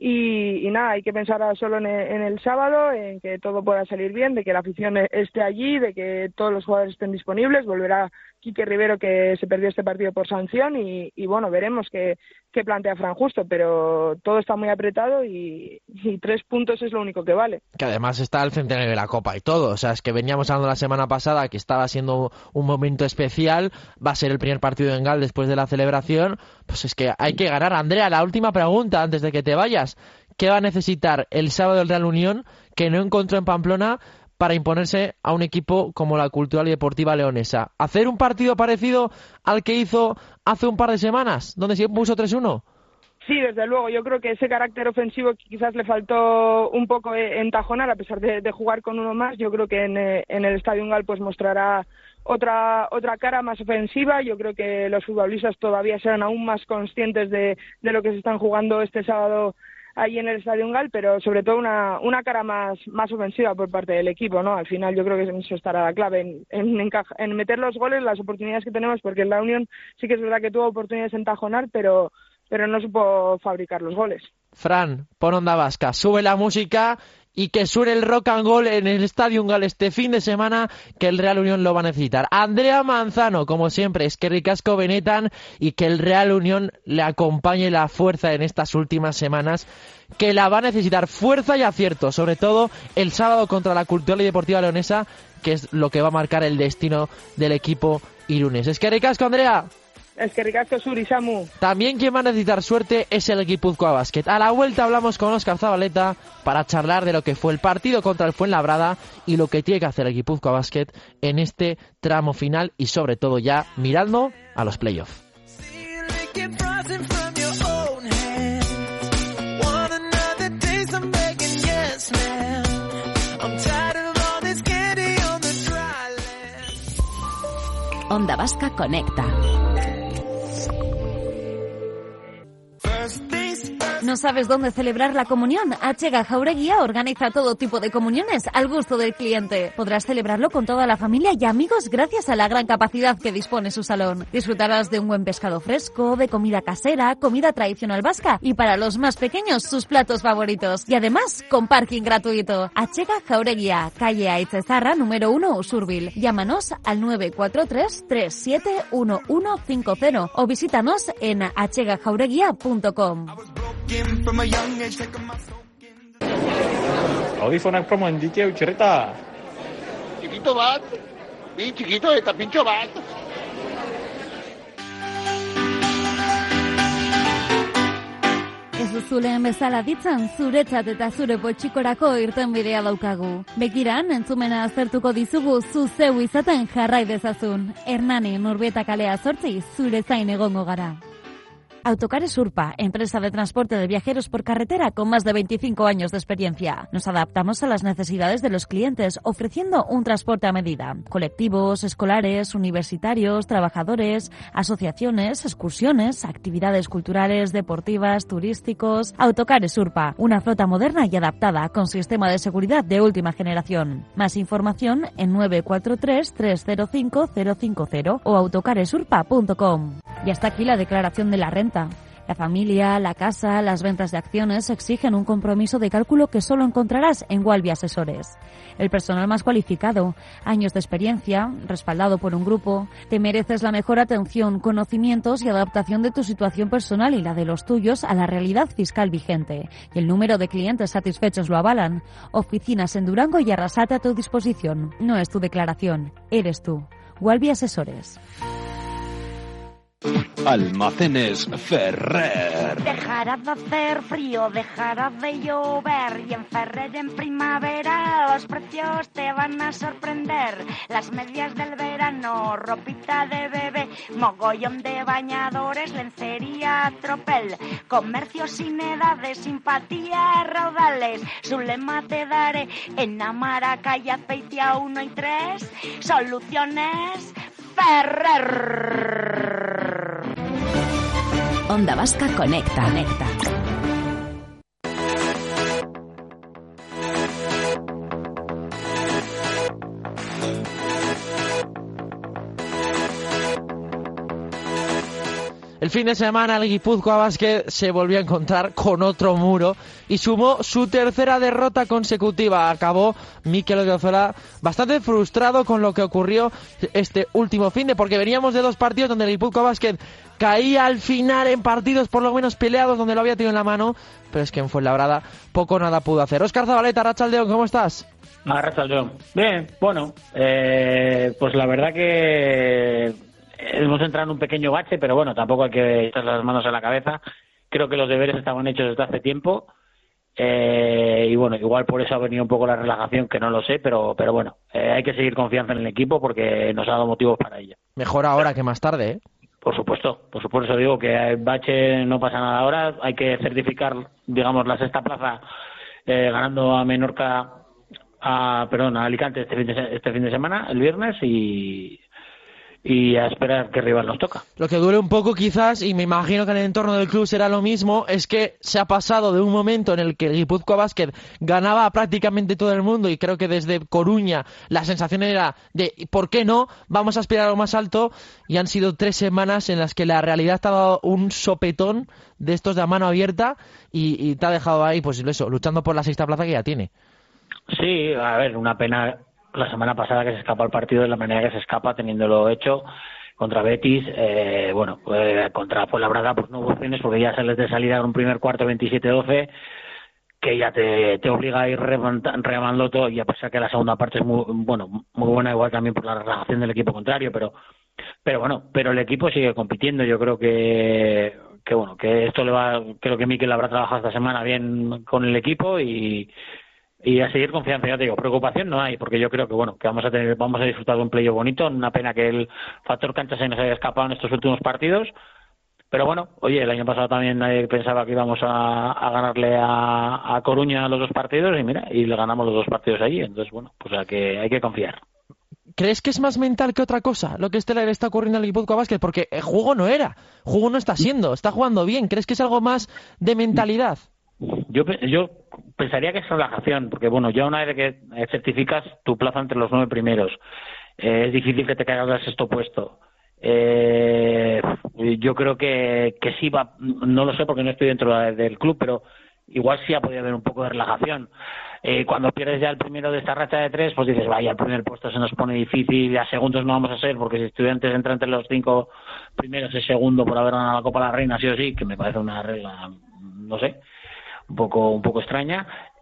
[SPEAKER 13] Y, y nada, hay que pensar solo en el, en el sábado, en que todo pueda salir bien, de que la afición esté allí, de que todos los jugadores estén disponibles. Volverá Quique Rivero, que se perdió este partido por sanción, y, y bueno, veremos qué, qué plantea Fran Justo, pero todo está muy apretado y, y tres puntos es lo único que vale.
[SPEAKER 1] Que además está el centenario de la Copa y todo, o sea, es que veníamos hablando la semana pasada que estaba siendo un momento especial, va a ser el primer partido en Gal después de la celebración, pues es que hay que ganar. Andrea, la última pregunta antes de que te vayas, ¿qué va a necesitar el sábado el Real Unión que no encontró en Pamplona para imponerse a un equipo como la Cultural y Deportiva Leonesa? ¿Hacer un partido parecido al que hizo hace un par de semanas, donde se puso tres uno?
[SPEAKER 13] Sí, desde luego. Yo creo que ese carácter ofensivo quizás le faltó un poco entajonar, a pesar de, de jugar con uno más. Yo creo que en, en el Estadio Gal pues mostrará otra otra cara más ofensiva. Yo creo que los futbolistas todavía serán aún más conscientes de, de lo que se están jugando este sábado ahí en el Estadio Gal, pero sobre todo una una cara más más ofensiva por parte del equipo, ¿no? Al final yo creo que eso estará la clave, en, en, encaja, en meter los goles, las oportunidades que tenemos, porque la Unión sí que es verdad que tuvo oportunidades en entajonar, pero pero no supo fabricar los goles.
[SPEAKER 1] Fran, pon Onda Vasca, sube la música y que suene el rock and roll en el Estadio Gal este fin de semana, que el Real Unión lo va a necesitar. Andrea Manzano, como siempre, es que ricasco benetan y que el Real Unión le acompañe la fuerza en estas últimas semanas, que la va a necesitar, fuerza y acierto, sobre todo el sábado contra la Cultural y Deportiva Leonesa, que es lo que va a marcar el destino del equipo irunes. Es que ricasco, Andrea.
[SPEAKER 13] Es que ricasco, Suri, Samu.
[SPEAKER 1] También quien va a necesitar suerte es el Guipúzcoa Basket. A la vuelta hablamos con Óscar Zabaleta para charlar de lo que fue el partido contra el Fuenlabrada y lo que tiene que hacer el Guipúzcoa Basket en este tramo final y sobre todo ya mirando a los playoffs.
[SPEAKER 2] Onda Vasca conecta.
[SPEAKER 3] ¿No sabes dónde celebrar la comunión? Achega Jaureguía organiza todo tipo de comuniones al gusto del cliente. Podrás celebrarlo con toda la familia y amigos gracias a la gran capacidad que dispone su salón. Disfrutarás de un buen pescado fresco, de comida casera, comida tradicional vasca y para los más pequeños sus platos favoritos. Y además con parking gratuito. Achega Jaureguía, calle Aitzezarra, número uno, Usurbil. Llámanos al nueve cuatro tres, tres siete uno uno cinco cero o visítanos en achegajaureguía punto com.
[SPEAKER 9] Audífonak promo handitia utxerreta.
[SPEAKER 10] Chiquito bat, bi chiquito eta pintxo bat.
[SPEAKER 3] Ez duzuleen bezala ditzan, zuretzat eta zure poltsikorako irtenbidea daukagu. Begiran, entzumena aztertuko dizugu zu zeu izaten jarrai dezazun. Hernani, Nurbieta kalea zortzi, zure zain egongo gara. Autocares Urpa, empresa de transporte de viajeros por carretera con más de veinticinco años de experiencia. Nos adaptamos a las necesidades de los clientes, ofreciendo un transporte a medida. Colectivos, escolares, universitarios, trabajadores, asociaciones, excursiones, actividades culturales, deportivas, turísticos. Autocares Urpa, una flota moderna y adaptada con sistema de seguridad de última generación. Más información en nueve cuatro tres, tres cero cinco, cero cinco cero o autocaresurpa punto com. Y hasta aquí la declaración de la renta. La familia, la casa, las ventas de acciones exigen un compromiso de cálculo que solo encontrarás en Walvi Asesores. El personal más cualificado, años de experiencia, respaldado por un grupo. Te mereces la mejor atención, conocimientos y adaptación de tu situación personal y la de los tuyos a la realidad fiscal vigente. Y el número de clientes satisfechos lo avalan. Oficinas en Durango y Arrasate a tu disposición. No es tu declaración, eres tú. Walvi Asesores.
[SPEAKER 11] Almacenes Ferrer.
[SPEAKER 12] Dejará de hacer frío, dejará de llover y en Ferrer en primavera los precios te van a sorprender. Las medias del verano, ropita de bebé, mogollón de bañadores, lencería, tropel, comercio sin edades, simpatía, raudales. Su lema te daré en Amara, calle Azpeitia uno y tres. Soluciones Ferrer.
[SPEAKER 2] Onda Vasca Conecta. Conecta.
[SPEAKER 1] El fin de semana el Guipúzcoa Basket se volvió a encontrar con otro muro y sumó su tercera derrota consecutiva. Acabó Mikel Odriozola bastante frustrado con lo que ocurrió este último fin de, porque veníamos de dos partidos donde el Guipúzcoa Basket caía al final en partidos por lo menos peleados donde lo había tenido en la mano, pero es que en Fuenlabrada poco o nada pudo hacer. Óscar Zabaleta, Arratsaldeon, ¿cómo estás?
[SPEAKER 14] Arratsaldeon. Bien, bueno, eh, pues la verdad que hemos entrado en un pequeño bache, pero bueno, tampoco hay que echar las manos a la cabeza. Creo que los deberes estaban hechos desde hace tiempo. Eh, y bueno, igual por eso ha venido un poco la relajación, que no lo sé, pero pero bueno, eh, hay que seguir confianza en el equipo porque nos ha dado motivos para ello.
[SPEAKER 1] Mejor ahora que más tarde, ¿eh?
[SPEAKER 14] Por supuesto, por supuesto digo que el bache no pasa nada ahora. Hay que certificar, digamos, la sexta plaza eh, ganando a Menorca, a, perdón, a Alicante este fin de, este fin de semana, el viernes, y... y a esperar qué rival nos toca.
[SPEAKER 1] Lo que duele un poco quizás, y me imagino que en el entorno del club será lo mismo, es que se ha pasado de un momento en el que el Guipúzcoa Basket ganaba a prácticamente todo el mundo, y creo que desde Coruña la sensación era de ¿por qué no? Vamos a aspirar a lo más alto, y han sido tres semanas en las que la realidad te ha dado un sopetón de estos de a mano abierta y, y te ha dejado ahí, pues eso, luchando por la sexta plaza que ya tiene.
[SPEAKER 14] Sí, a ver, una pena la semana pasada que se escapa el partido de la manera que se escapa, teniéndolo hecho contra Betis. Eh, bueno, eh, contra Fuenlabrada pues no hubo opciones porque ya sales de salida en un primer cuarto veintisiete doce que ya te, te obliga a ir remando todo, y a pesar que la segunda parte es muy bueno muy buena, igual también por la relajación del equipo contrario, pero pero bueno, pero el equipo sigue compitiendo. Yo creo que que bueno, que esto le va, creo que Mikel habrá trabajado esta semana bien con el equipo y Y a seguir confianza. Ya te digo, preocupación no hay, porque yo creo que bueno, que vamos a tener, vamos a disfrutar de un playoff bonito. Una pena que el factor cancha se nos haya escapado en estos últimos partidos, pero bueno, oye, el año pasado también nadie pensaba que íbamos a, a ganarle a, a Coruña los dos partidos, y mira, y le ganamos los dos partidos allí. Entonces bueno, pues hay que, hay que confiar.
[SPEAKER 1] ¿Crees que es más mental que otra cosa lo que este le está ocurriendo al Guipúzcoa Basket? Porque el juego no era, juego no está siendo, está jugando bien. ¿Crees que es algo más de mentalidad?
[SPEAKER 14] Yo yo pensaría que es relajación, porque bueno, ya una vez que certificas tu plaza entre los nueve primeros, eh, es difícil que te caigas al sexto puesto. Eh, yo creo que, que sí va, no lo sé porque no estoy dentro del club, pero igual sí ha podido haber un poco de relajación. Eh, cuando pierdes ya el primero de esta racha de tres, pues dices, vaya, el primer puesto se nos pone difícil, a segundos no vamos a ser, porque si Estudiantes entra entre los cinco primeros, es segundo por haber ganado la Copa de la Reina, sí o sí, que me parece una regla, no sé, un poco un poco extraña.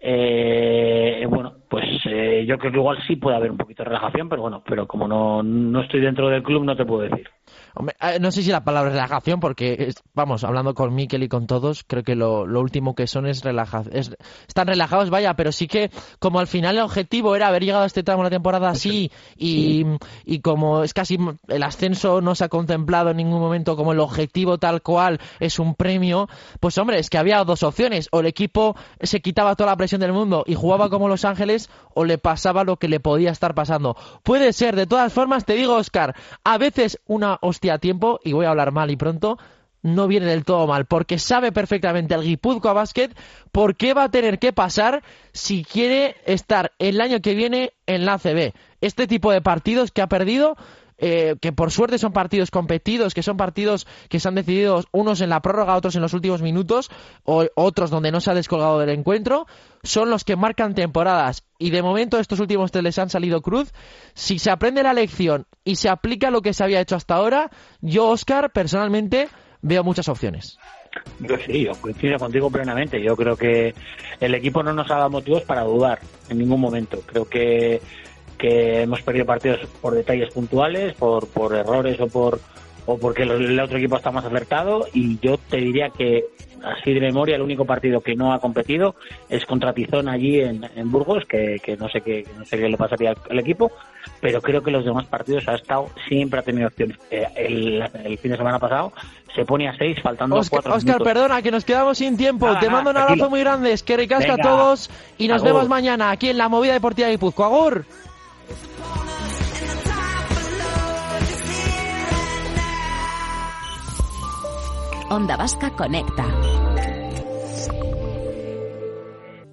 [SPEAKER 14] Eh, bueno, pues eh, yo creo que igual sí puede haber un poquito de relajación, pero bueno, pero como no, no estoy dentro del club, no te puedo decir.
[SPEAKER 1] Hombre, no sé si la palabra es relajación, porque vamos, hablando con Mikel y con todos, creo que lo, lo último que son es relajación. Es, están relajados, vaya, pero sí que como al final el objetivo era haber llegado a este tramo de la temporada así, y, y como es casi el ascenso no se ha contemplado en ningún momento como el objetivo tal cual, es un premio, pues hombre, es que había dos opciones: o el equipo se quitaba toda la presión del mundo y jugaba como Los Ángeles, o le pasaba lo que le podía estar pasando. Puede ser, de todas formas, te digo, Óscar, a veces una hostia a tiempo, y voy a hablar mal y pronto, no viene del todo mal, porque sabe perfectamente el Guipúzcoa Basket por qué va a tener que pasar si quiere estar el año que viene en la A C B. Este tipo de partidos que ha perdido, eh, que por suerte son partidos competidos, que son partidos que se han decidido unos en la prórroga, otros en los últimos minutos, o otros donde no se ha descolgado del encuentro, son los que marcan temporadas. Y de momento estos últimos tres les han salido cruz. Si se aprende la lección y se aplica lo que se había hecho hasta ahora, yo, Óscar, personalmente veo muchas opciones.
[SPEAKER 14] Yo sí, yo coincido contigo plenamente. Yo creo que el equipo no nos ha dado motivos para dudar en ningún momento. Creo que que hemos perdido partidos por detalles puntuales, por por errores o por o porque el otro equipo está más acertado, y yo te diría que así de memoria el único partido que no ha competido es contra Tizón allí en, en Burgos, que, que no sé qué no sé qué le pasaría al, al equipo, pero creo que los demás partidos ha estado, siempre ha tenido opciones. Eh, el, el fin de semana pasado se pone a seis faltando
[SPEAKER 1] Oscar,
[SPEAKER 14] cuatro
[SPEAKER 1] Oscar,
[SPEAKER 14] minutos.
[SPEAKER 1] perdona, que nos quedamos sin tiempo.
[SPEAKER 14] Nada,
[SPEAKER 1] Te mando un
[SPEAKER 14] nada,
[SPEAKER 1] abrazo
[SPEAKER 14] tranquilo.
[SPEAKER 1] muy grande, es que ricasca a
[SPEAKER 14] Venga,
[SPEAKER 1] todos y nos
[SPEAKER 14] agur.
[SPEAKER 1] vemos mañana aquí en la Movida Deportiva de Guipúzcoa. Agur.
[SPEAKER 15] Onda Vasca Conecta.